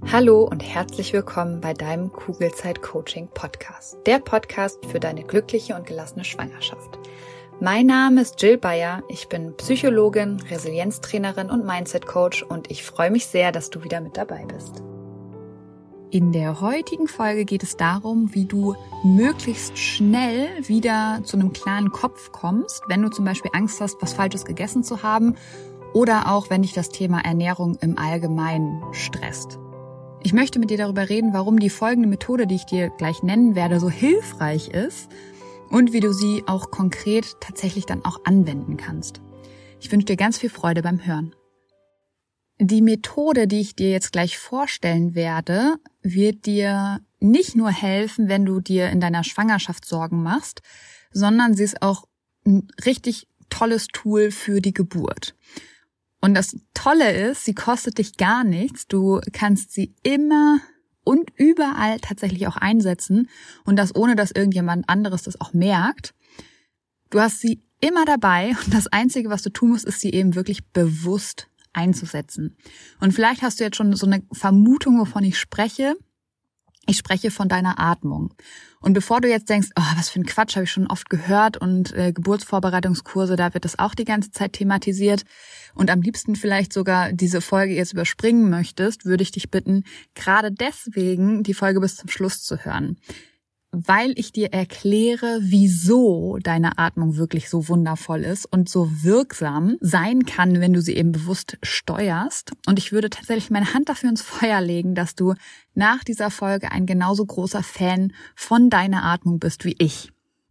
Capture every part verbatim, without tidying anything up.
Hallo und herzlich willkommen bei deinem Kugelzeit-Coaching-Podcast, der Podcast für deine glückliche und gelassene Schwangerschaft. Mein Name ist Jill Bayer, ich bin Psychologin, Resilienztrainerin und Mindset-Coach und ich freue mich sehr, dass du wieder mit dabei bist. In der heutigen Folge geht es darum, wie du möglichst schnell wieder zu einem klaren Kopf kommst, wenn du zum Beispiel Angst hast, was Falsches gegessen zu haben oder auch, wenn dich das Thema Ernährung im Allgemeinen stresst. Ich möchte mit dir darüber reden, warum die folgende Methode, die ich dir gleich nennen werde, so hilfreich ist und wie du sie auch konkret tatsächlich dann auch anwenden kannst. Ich wünsche dir ganz viel Freude beim Hören. Die Methode, die ich dir jetzt gleich vorstellen werde, wird dir nicht nur helfen, wenn du dir in deiner Schwangerschaft Sorgen machst, sondern sie ist auch ein richtig tolles Tool für die Geburt. Und das Tolle ist, sie kostet dich gar nichts. Du kannst sie immer und überall tatsächlich auch einsetzen und das ohne, dass irgendjemand anderes das auch merkt. Du hast sie immer dabei und das Einzige, was du tun musst, ist sie eben wirklich bewusst einzusetzen. Und vielleicht hast du jetzt schon so eine Vermutung, wovon ich spreche. Ich spreche von deiner Atmung. Und bevor du jetzt denkst, oh, was für ein Quatsch, habe ich schon oft gehört und äh, Geburtsvorbereitungskurse, da wird das auch die ganze Zeit thematisiert und am liebsten vielleicht sogar diese Folge jetzt überspringen möchtest, würde ich dich bitten, gerade deswegen die Folge bis zum Schluss zu hören. Weil ich dir erkläre, wieso deine Atmung wirklich so wundervoll ist und so wirksam sein kann, wenn du sie eben bewusst steuerst. Und ich würde tatsächlich meine Hand dafür ins Feuer legen, dass du nach dieser Folge ein genauso großer Fan von deiner Atmung bist wie ich.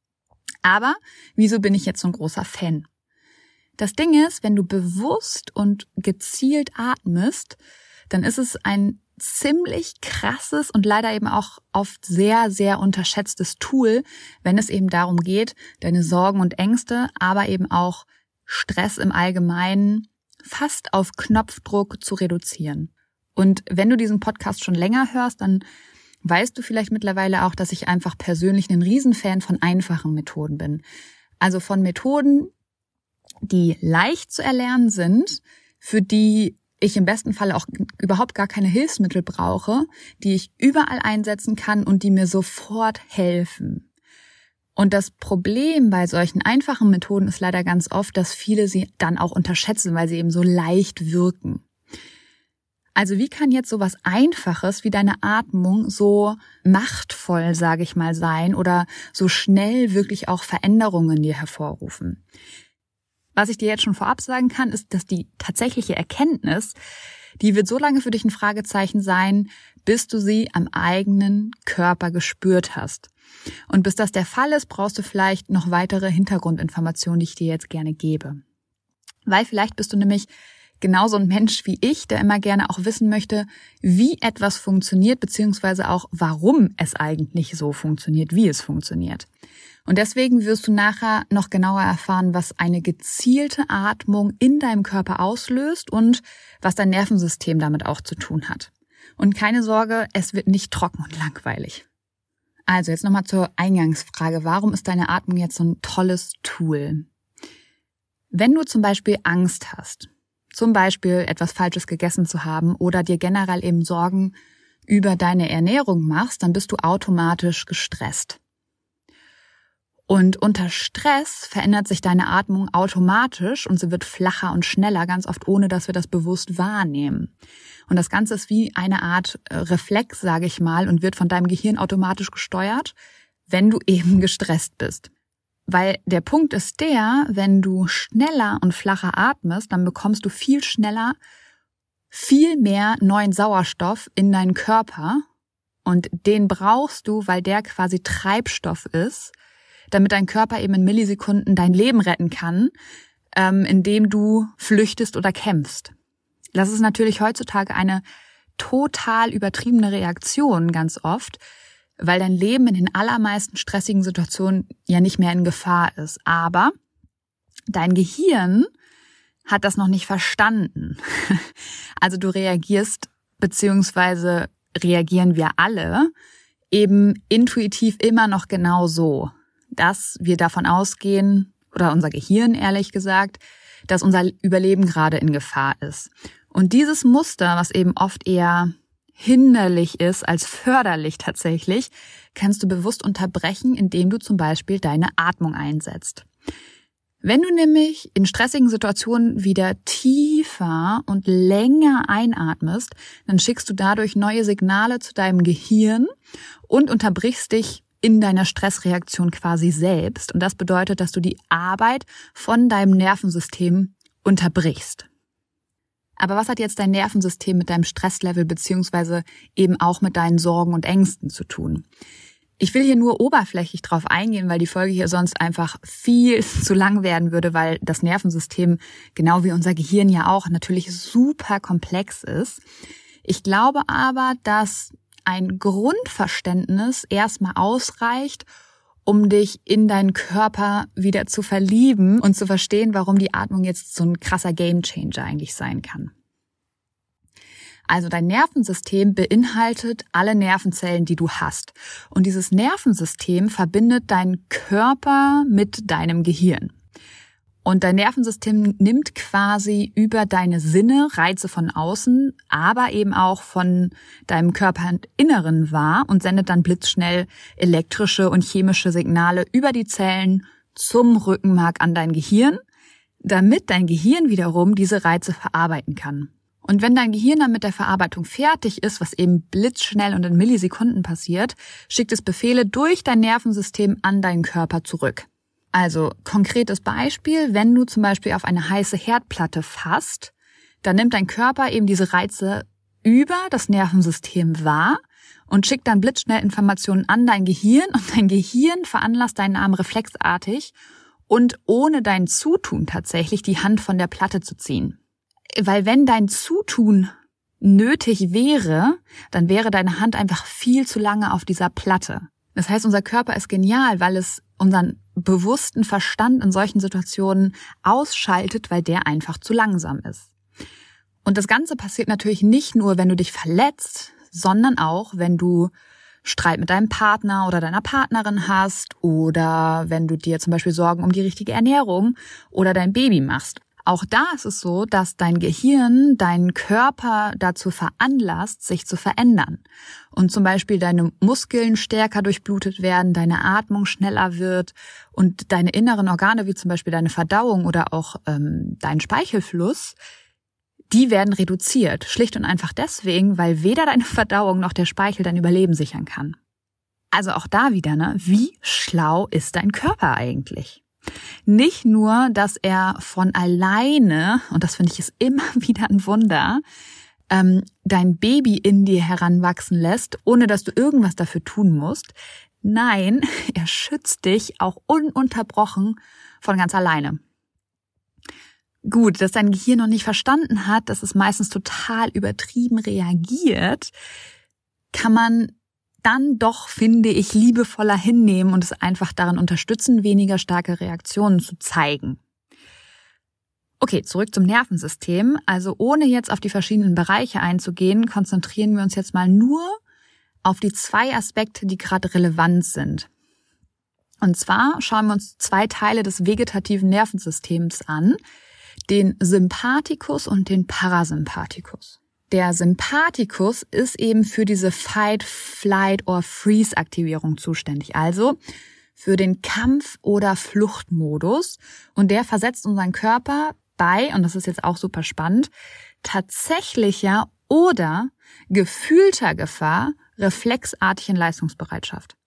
Aber wieso bin ich jetzt so ein großer Fan? Das Ding ist, wenn du bewusst und gezielt atmest, dann ist es ein ziemlich krasses und leider eben auch oft sehr, sehr unterschätztes Tool, wenn es eben darum geht, deine Sorgen und Ängste, aber eben auch Stress im Allgemeinen fast auf Knopfdruck zu reduzieren. Und wenn du diesen Podcast schon länger hörst, dann weißt du vielleicht mittlerweile auch, dass ich einfach persönlich ein Riesenfan von einfachen Methoden bin. Also von Methoden, die leicht zu erlernen sind, für die ich im besten Fall auch überhaupt gar keine Hilfsmittel brauche, die ich überall einsetzen kann und die mir sofort helfen. Und das Problem bei solchen einfachen Methoden ist leider ganz oft, dass viele sie dann auch unterschätzen, weil sie eben so leicht wirken. Also wie kann jetzt sowas Einfaches wie deine Atmung so machtvoll, sage ich mal, sein oder so schnell wirklich auch Veränderungen in dir hervorrufen? Was ich dir jetzt schon vorab sagen kann, ist, dass die tatsächliche Erkenntnis, die wird so lange für dich ein Fragezeichen sein, bis du sie am eigenen Körper gespürt hast. Und bis das der Fall ist, brauchst du vielleicht noch weitere Hintergrundinformationen, die ich dir jetzt gerne gebe. Weil vielleicht bist du nämlich genauso ein Mensch wie ich, der immer gerne auch wissen möchte, wie etwas funktioniert, beziehungsweise auch, warum es eigentlich so funktioniert, wie es funktioniert. Und deswegen wirst du nachher noch genauer erfahren, was eine gezielte Atmung in deinem Körper auslöst und was dein Nervensystem damit auch zu tun hat. Und keine Sorge, es wird nicht trocken und langweilig. Also jetzt nochmal zur Eingangsfrage. Warum ist deine Atmung jetzt so ein tolles Tool? Wenn du zum Beispiel Angst hast, zum Beispiel etwas Falsches gegessen zu haben oder dir generell eben Sorgen über deine Ernährung machst, dann bist du automatisch gestresst. Und unter Stress verändert sich deine Atmung automatisch und sie wird flacher und schneller, ganz oft ohne, dass wir das bewusst wahrnehmen. Und das Ganze ist wie eine Art Reflex, sage ich mal, und wird von deinem Gehirn automatisch gesteuert, wenn du eben gestresst bist. Weil der Punkt ist der, wenn du schneller und flacher atmest, dann bekommst du viel schneller viel mehr neuen Sauerstoff in deinen Körper und den brauchst du, weil der quasi Treibstoff ist, damit dein Körper eben in Millisekunden dein Leben retten kann, ähm, indem du flüchtest oder kämpfst. Das ist natürlich heutzutage eine total übertriebene Reaktion ganz oft, weil dein Leben in den allermeisten stressigen Situationen ja nicht mehr in Gefahr ist. Aber dein Gehirn hat das noch nicht verstanden. Also du reagierst, beziehungsweise reagieren wir alle, eben intuitiv immer noch genau so, dass wir davon ausgehen, oder unser Gehirn ehrlich gesagt, dass unser Überleben gerade in Gefahr ist. Und dieses Muster, was eben oft eher hinderlich ist als förderlich tatsächlich, kannst du bewusst unterbrechen, indem du zum Beispiel deine Atmung einsetzt. Wenn du nämlich in stressigen Situationen wieder tiefer und länger einatmest, dann schickst du dadurch neue Signale zu deinem Gehirn und unterbrichst dich in deiner Stressreaktion quasi selbst. Und das bedeutet, dass du die Arbeit von deinem Nervensystem unterbrichst. Aber was hat jetzt dein Nervensystem mit deinem Stresslevel beziehungsweise eben auch mit deinen Sorgen und Ängsten zu tun? Ich will hier nur oberflächlich drauf eingehen, weil die Folge hier sonst einfach viel zu lang werden würde, weil das Nervensystem, genau wie unser Gehirn ja auch, natürlich super komplex ist. Ich glaube aber, dass ein Grundverständnis erstmal ausreicht, um dich in deinen Körper wieder zu verlieben und zu verstehen, warum die Atmung jetzt so ein krasser Gamechanger eigentlich sein kann. Also dein Nervensystem beinhaltet alle Nervenzellen, die du hast. Und dieses Nervensystem verbindet deinen Körper mit deinem Gehirn. Und dein Nervensystem nimmt quasi über deine Sinne Reize von außen, aber eben auch von deinem Körperinneren wahr und sendet dann blitzschnell elektrische und chemische Signale über die Zellen zum Rückenmark an dein Gehirn, damit dein Gehirn wiederum diese Reize verarbeiten kann. Und wenn dein Gehirn dann mit der Verarbeitung fertig ist, was eben blitzschnell und in Millisekunden passiert, schickt es Befehle durch dein Nervensystem an deinen Körper zurück. Also konkretes Beispiel, wenn du zum Beispiel auf eine heiße Herdplatte fasst, dann nimmt dein Körper eben diese Reize über das Nervensystem wahr und schickt dann blitzschnell Informationen an dein Gehirn und dein Gehirn veranlasst deinen Arm reflexartig und ohne dein Zutun tatsächlich die Hand von der Platte zu ziehen. Weil wenn dein Zutun nötig wäre, dann wäre deine Hand einfach viel zu lange auf dieser Platte. Das heißt, unser Körper ist genial, weil es unseren bewussten Verstand in solchen Situationen ausschaltet, weil der einfach zu langsam ist. Und das Ganze passiert natürlich nicht nur, wenn du dich verletzt, sondern auch, wenn du Streit mit deinem Partner oder deiner Partnerin hast oder wenn du dir zum Beispiel Sorgen um die richtige Ernährung oder dein Baby machst. Auch da ist es so, dass dein Gehirn deinen Körper dazu veranlasst, sich zu verändern. Und zum Beispiel deine Muskeln stärker durchblutet werden, deine Atmung schneller wird und deine inneren Organe, wie zum Beispiel deine Verdauung oder auch ähm, dein Speichelfluss, die werden reduziert. Schlicht und einfach deswegen, weil weder deine Verdauung noch der Speichel dein Überleben sichern kann. Also auch da wieder, ne? Wie schlau ist dein Körper eigentlich? Nicht nur, dass er von alleine, und das finde ich ist immer wieder ein Wunder, ähm, dein Baby in dir heranwachsen lässt, ohne dass du irgendwas dafür tun musst. Nein, er schützt dich auch ununterbrochen von ganz alleine. Gut, dass dein Gehirn noch nicht verstanden hat, dass es meistens total übertrieben reagiert, kann man dann doch, finde ich, liebevoller hinnehmen und es einfach darin unterstützen, weniger starke Reaktionen zu zeigen. Okay, zurück zum Nervensystem. Also ohne jetzt auf die verschiedenen Bereiche einzugehen, konzentrieren wir uns jetzt mal nur auf die zwei Aspekte, die gerade relevant sind. Und zwar schauen wir uns zwei Teile des vegetativen Nervensystems an, den Sympathikus und den Parasympathikus. Der Sympathikus ist eben für diese Fight, Flight or Freeze-Aktivierung zuständig, also für den Kampf- oder Fluchtmodus. Und der versetzt unseren Körper bei, und das ist jetzt auch super spannend, tatsächlicher oder gefühlter Gefahr reflexartig in Leistungsbereitschaft.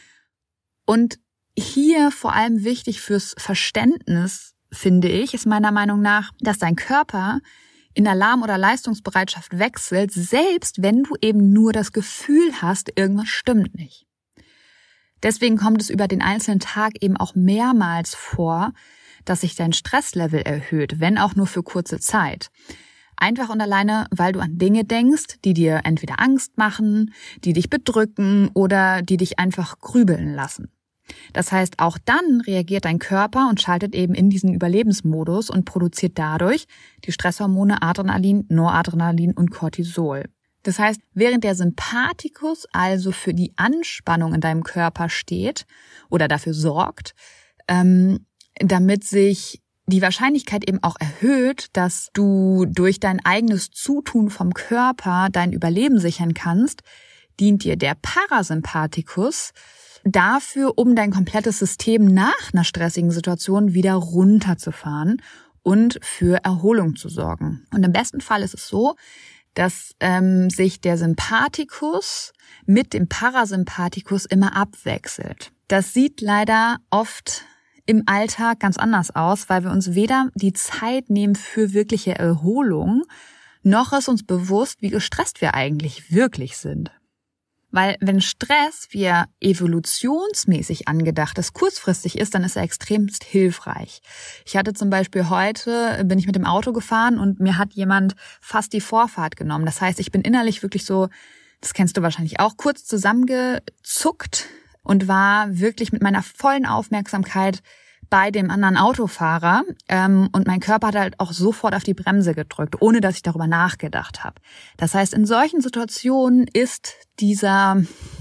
Und hier vor allem wichtig fürs Verständnis, finde ich, ist meiner Meinung nach, dass dein Körper in Alarm- oder Leistungsbereitschaft wechselt, selbst wenn du eben nur das Gefühl hast, irgendwas stimmt nicht. Deswegen kommt es über den einzelnen Tag eben auch mehrmals vor, dass sich dein Stresslevel erhöht, wenn auch nur für kurze Zeit. Einfach und alleine, weil du an Dinge denkst, die dir entweder Angst machen, die dich bedrücken oder die dich einfach grübeln lassen. Das heißt, auch dann reagiert dein Körper und schaltet eben in diesen Überlebensmodus und produziert dadurch die Stresshormone Adrenalin, Noradrenalin und Cortisol. Das heißt, während der Sympathikus also für die Anspannung in deinem Körper steht oder dafür sorgt, ähm, damit sich die Wahrscheinlichkeit eben auch erhöht, dass du durch dein eigenes Zutun vom Körper dein Überleben sichern kannst, dient dir der Parasympathikus dafür, um dein komplettes System nach einer stressigen Situation wieder runterzufahren und für Erholung zu sorgen. Und im besten Fall ist es so, dass ähm, sich der Sympathikus mit dem Parasympathikus immer abwechselt. Das sieht leider oft im Alltag ganz anders aus, weil wir uns weder die Zeit nehmen für wirkliche Erholung, noch ist uns bewusst, wie gestresst wir eigentlich wirklich sind. Weil wenn Stress, wie er evolutionsmäßig angedacht ist, kurzfristig ist, dann ist er extremst hilfreich. Ich hatte zum Beispiel heute, bin ich mit dem Auto gefahren und mir hat jemand fast die Vorfahrt genommen. Das heißt, ich bin innerlich wirklich so, das kennst du wahrscheinlich auch, kurz zusammengezuckt und war wirklich mit meiner vollen Aufmerksamkeit bei dem anderen Autofahrer. Ähm, und mein Körper hat halt auch sofort auf die Bremse gedrückt, ohne dass ich darüber nachgedacht habe. Das heißt, in solchen Situationen ist dieser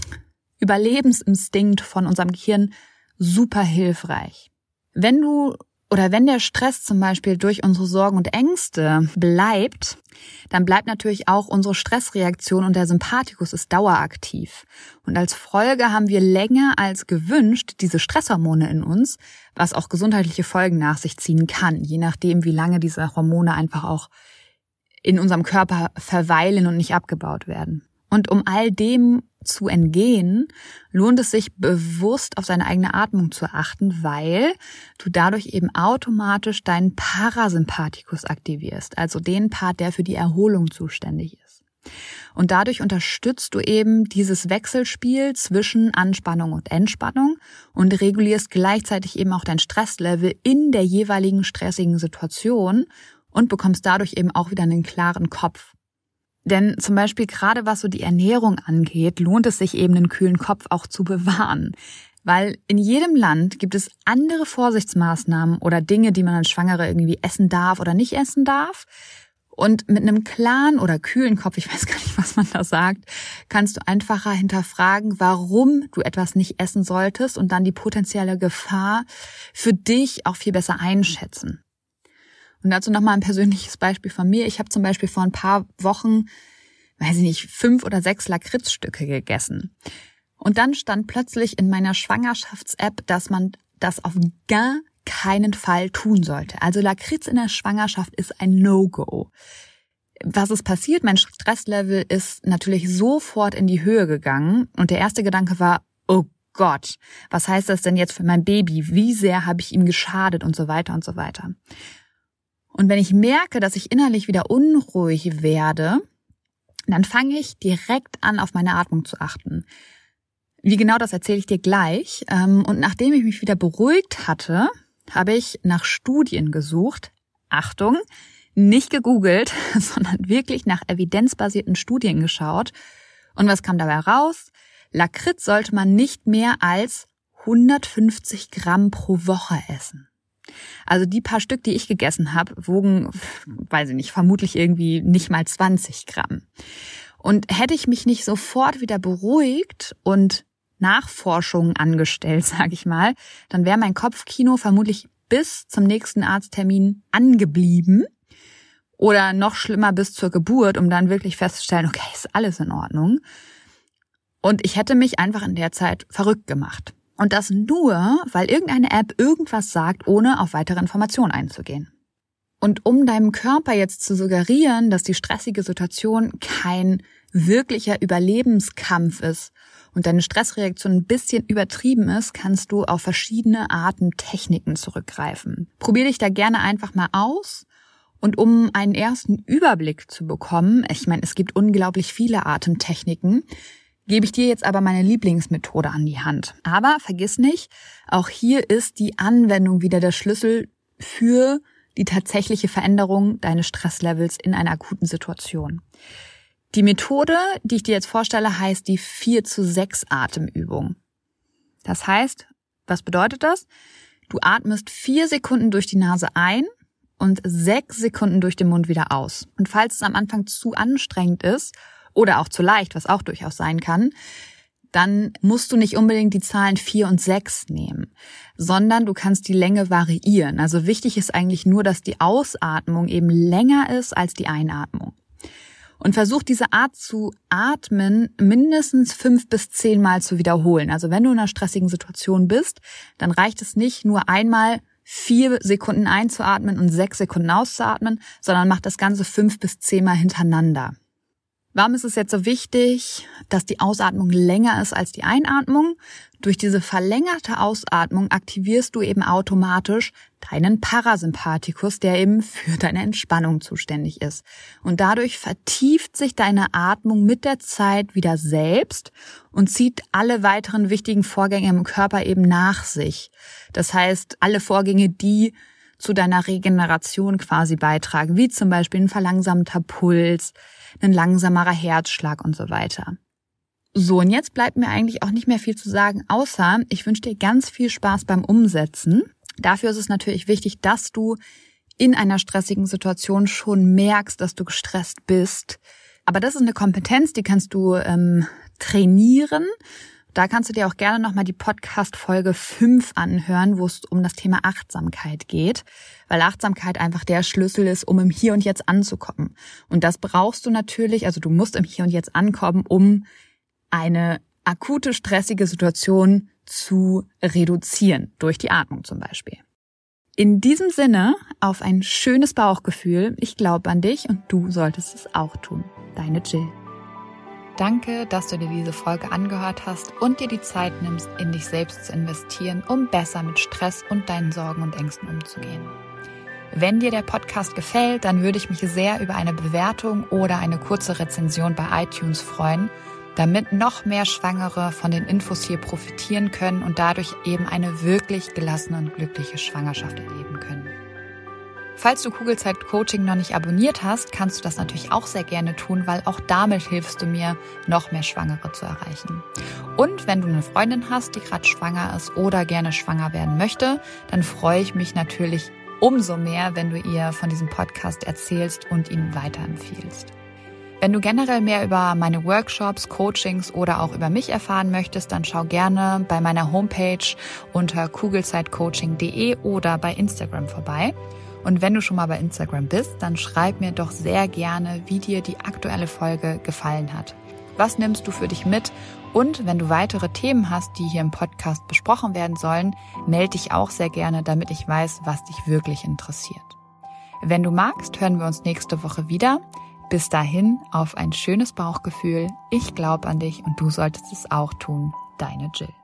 Überlebensinstinkt von unserem Gehirn super hilfreich. Wenn du oder wenn der Stress zum Beispiel durch unsere Sorgen und Ängste bleibt, dann bleibt natürlich auch unsere Stressreaktion und der Sympathikus ist daueraktiv. Und als Folge haben wir länger als gewünscht diese Stresshormone in uns, was auch gesundheitliche Folgen nach sich ziehen kann, je nachdem, wie lange diese Hormone einfach auch in unserem Körper verweilen und nicht abgebaut werden. Und um all dem zu entgehen, lohnt es sich bewusst auf seine eigene Atmung zu achten, weil du dadurch eben automatisch deinen Parasympathikus aktivierst, also den Part, der für die Erholung zuständig ist. Und dadurch unterstützt du eben dieses Wechselspiel zwischen Anspannung und Entspannung und regulierst gleichzeitig eben auch dein Stresslevel in der jeweiligen stressigen Situation und bekommst dadurch eben auch wieder einen klaren Kopf. Denn zum Beispiel gerade was so die Ernährung angeht, lohnt es sich eben, einen kühlen Kopf auch zu bewahren. Weil in jedem Land gibt es andere Vorsichtsmaßnahmen oder Dinge, die man als Schwangere irgendwie essen darf oder nicht essen darf. Und mit einem klaren oder kühlen Kopf, ich weiß gar nicht, was man da sagt, kannst du einfacher hinterfragen, warum du etwas nicht essen solltest und dann die potenzielle Gefahr für dich auch viel besser einschätzen. Und dazu nochmal ein persönliches Beispiel von mir. Ich habe zum Beispiel vor ein paar Wochen, weiß ich nicht, fünf oder sechs Lakritzstücke gegessen. Und dann stand plötzlich in meiner Schwangerschafts-App, dass man das auf gar keinen Fall tun sollte. Also Lakritz in der Schwangerschaft ist ein No-Go. Was ist passiert? Mein Stresslevel ist natürlich sofort in die Höhe gegangen. Und der erste Gedanke war, oh Gott, was heißt das denn jetzt für mein Baby? Wie sehr habe ich ihm geschadet und so weiter und so weiter. Und wenn ich merke, dass ich innerlich wieder unruhig werde, dann fange ich direkt an, auf meine Atmung zu achten. Wie genau, das erzähle ich dir gleich. Und nachdem ich mich wieder beruhigt hatte, habe ich nach Studien gesucht. Achtung, nicht gegoogelt, sondern wirklich nach evidenzbasierten Studien geschaut. Und was kam dabei raus? Lakritz sollte man nicht mehr als hundertfünfzig Gramm pro Woche essen. Also die paar Stück, die ich gegessen habe, wogen, weiß ich nicht, vermutlich irgendwie nicht mal zwanzig Gramm. Und hätte ich mich nicht sofort wieder beruhigt und Nachforschungen angestellt, sage ich mal, dann wäre mein Kopfkino vermutlich bis zum nächsten Arzttermin angeblieben oder noch schlimmer bis zur Geburt, um dann wirklich festzustellen, okay, ist alles in Ordnung. Und ich hätte mich einfach in der Zeit verrückt gemacht. Und das nur, weil irgendeine App irgendwas sagt, ohne auf weitere Informationen einzugehen. Und um deinem Körper jetzt zu suggerieren, dass die stressige Situation kein wirklicher Überlebenskampf ist und deine Stressreaktion ein bisschen übertrieben ist, kannst du auf verschiedene Atemtechniken zurückgreifen. Probier dich da gerne einfach mal aus. Und um einen ersten Überblick zu bekommen, ich meine, es gibt unglaublich viele Atemtechniken, gebe ich dir jetzt aber meine Lieblingsmethode an die Hand. Aber vergiss nicht, auch hier ist die Anwendung wieder der Schlüssel für die tatsächliche Veränderung deines Stresslevels in einer akuten Situation. Die Methode, die ich dir jetzt vorstelle, heißt die vier zu sechs Atemübung. Das heißt, was bedeutet das? Du atmest vier Sekunden durch die Nase ein und sechs Sekunden durch den Mund wieder aus. Und falls es am Anfang zu anstrengend ist, oder auch zu leicht, was auch durchaus sein kann, dann musst du nicht unbedingt die Zahlen vier und sechs nehmen, sondern du kannst die Länge variieren. Also wichtig ist eigentlich nur, dass die Ausatmung eben länger ist als die Einatmung. Und versuch diese Art zu atmen mindestens fünf bis zehn Mal zu wiederholen. Also wenn du in einer stressigen Situation bist, dann reicht es nicht nur einmal vier Sekunden einzuatmen und sechs Sekunden auszuatmen, sondern mach das Ganze fünf bis zehn Mal hintereinander. Warum ist es jetzt so wichtig, dass die Ausatmung länger ist als die Einatmung? Durch diese verlängerte Ausatmung aktivierst du eben automatisch deinen Parasympathikus, der eben für deine Entspannung zuständig ist. Und dadurch vertieft sich deine Atmung mit der Zeit wieder selbst und zieht alle weiteren wichtigen Vorgänge im Körper eben nach sich. Das heißt, alle Vorgänge, die zu deiner Regeneration quasi beitragen, wie zum Beispiel ein verlangsamter Puls, ein langsamerer Herzschlag und so weiter. So, und jetzt bleibt mir eigentlich auch nicht mehr viel zu sagen, außer ich wünsche dir ganz viel Spaß beim Umsetzen. Dafür ist es natürlich wichtig, dass du in einer stressigen Situation schon merkst, dass du gestresst bist. Aber das ist eine Kompetenz, die kannst du ähm, trainieren. Da kannst du dir auch gerne nochmal die Podcast-Folge fünf anhören, wo es um das Thema Achtsamkeit geht, weil Achtsamkeit einfach der Schlüssel ist, um im Hier und Jetzt anzukommen. Und das brauchst du natürlich, also du musst im Hier und Jetzt ankommen, um eine akute, stressige Situation zu reduzieren, durch die Atmung zum Beispiel. In diesem Sinne, auf ein schönes Bauchgefühl. Ich glaube an dich und du solltest es auch tun. Deine Jill. Danke, dass du dir diese Folge angehört hast und dir die Zeit nimmst, in dich selbst zu investieren, um besser mit Stress und deinen Sorgen und Ängsten umzugehen. Wenn dir der Podcast gefällt, dann würde ich mich sehr über eine Bewertung oder eine kurze Rezension bei iTunes freuen, damit noch mehr Schwangere von den Infos hier profitieren können und dadurch eben eine wirklich gelassene und glückliche Schwangerschaft erleben können. Falls du Kugelzeit-Coaching noch nicht abonniert hast, kannst du das natürlich auch sehr gerne tun, weil auch damit hilfst du mir, noch mehr Schwangere zu erreichen. Und wenn du eine Freundin hast, die gerade schwanger ist oder gerne schwanger werden möchte, dann freue ich mich natürlich umso mehr, wenn du ihr von diesem Podcast erzählst und ihn weiterempfiehlst. Wenn du generell mehr über meine Workshops, Coachings oder auch über mich erfahren möchtest, dann schau gerne bei meiner Homepage unter kugelzeitcoaching punkt de oder bei Instagram vorbei. Und wenn du schon mal bei Instagram bist, dann schreib mir doch sehr gerne, wie dir die aktuelle Folge gefallen hat. Was nimmst du für dich mit? Und wenn du weitere Themen hast, die hier im Podcast besprochen werden sollen, melde dich auch sehr gerne, damit ich weiß, was dich wirklich interessiert. Wenn du magst, hören wir uns nächste Woche wieder. Bis dahin, auf ein schönes Bauchgefühl. Ich glaube an dich und du solltest es auch tun. Deine Jill.